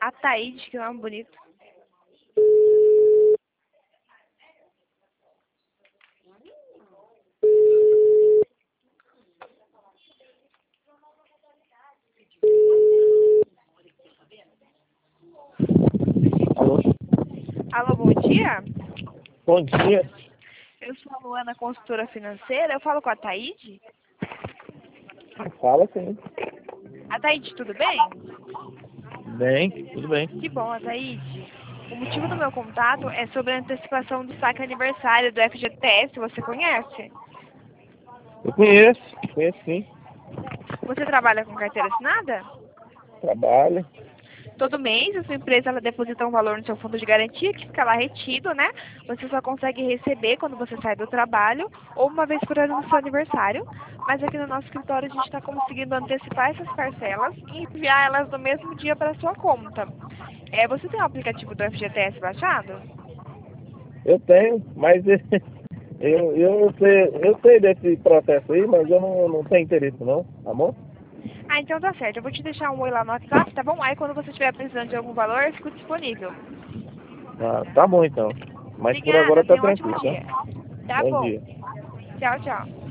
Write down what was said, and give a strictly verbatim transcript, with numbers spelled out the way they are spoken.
Ataíde, que nome bonito. Alô? Alô, bom dia. Bom dia. Eu sou a Luana, consultora financeira. Eu falo com a Ataíde. Fala sim. Ataíde, tudo bem? Bem, tudo bem. Que bom, Ataíde. O motivo do meu contato é sobre a antecipação do saque aniversário do F G T S. Você conhece? Eu conheço, conheço sim. Você trabalha com carteira assinada? Trabalho. Todo mês, a sua empresa ela deposita um valor no seu fundo de garantia que fica lá retido, né? Você só consegue receber quando você sai do trabalho ou uma vez por ano no seu aniversário. Mas aqui no nosso escritório a gente está conseguindo antecipar essas parcelas e enviar elas no mesmo dia para a sua conta. É, você tem o aplicativo do F G T S baixado? Eu tenho, mas eu, eu, sei, eu sei desse processo aí, mas eu não, não tenho interesse não, tá bom? Ah, então tá certo. Eu vou te deixar um oi lá no WhatsApp, tá bom? Aí quando você estiver precisando de algum valor, eu fico disponível. Ah, tá bom então. Mas por Obrigada, agora tá tenha um ótimo tranquilo, dia. tá? Tá Bom bom. dia. Tchau, tchau.